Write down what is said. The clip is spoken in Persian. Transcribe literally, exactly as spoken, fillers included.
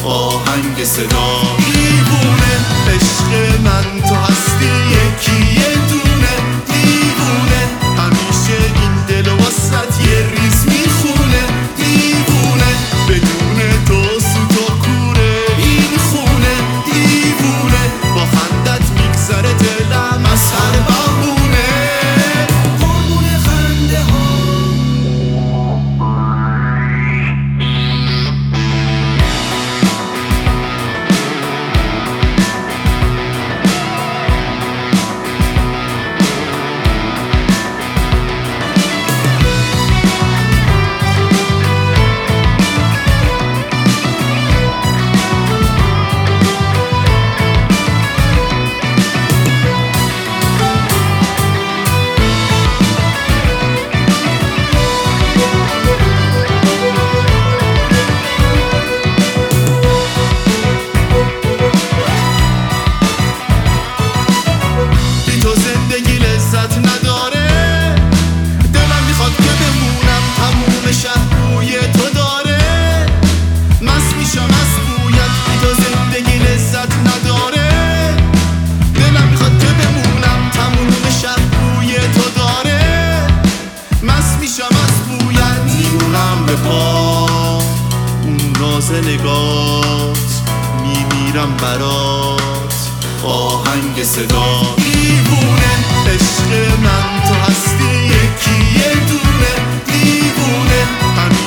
آهنگ صدا. دیوونه عشق من تو هستی یکی یه دونه، دیوونه همیشه این دل و واسط یه ریز میخونه، دیوونه بدون تو سوت و کوره این خونه، دیوونه با خندت میگذره دلم از هر بهونه. قربون خنده ها نداره، دلم میخواد که بمونم تموم شهر بوی تو داره، مست میشم از بویت بی تو زندگی لذت نداره، دلم میخواد که بمونم تموم شهر بوی تو داره، مست میشم از بویت میمونم به پا اون ناز نگات، میمیرم برات آهنگ صدا. دیوونه عشق من تو هستی یکی یه دونه، دیوونه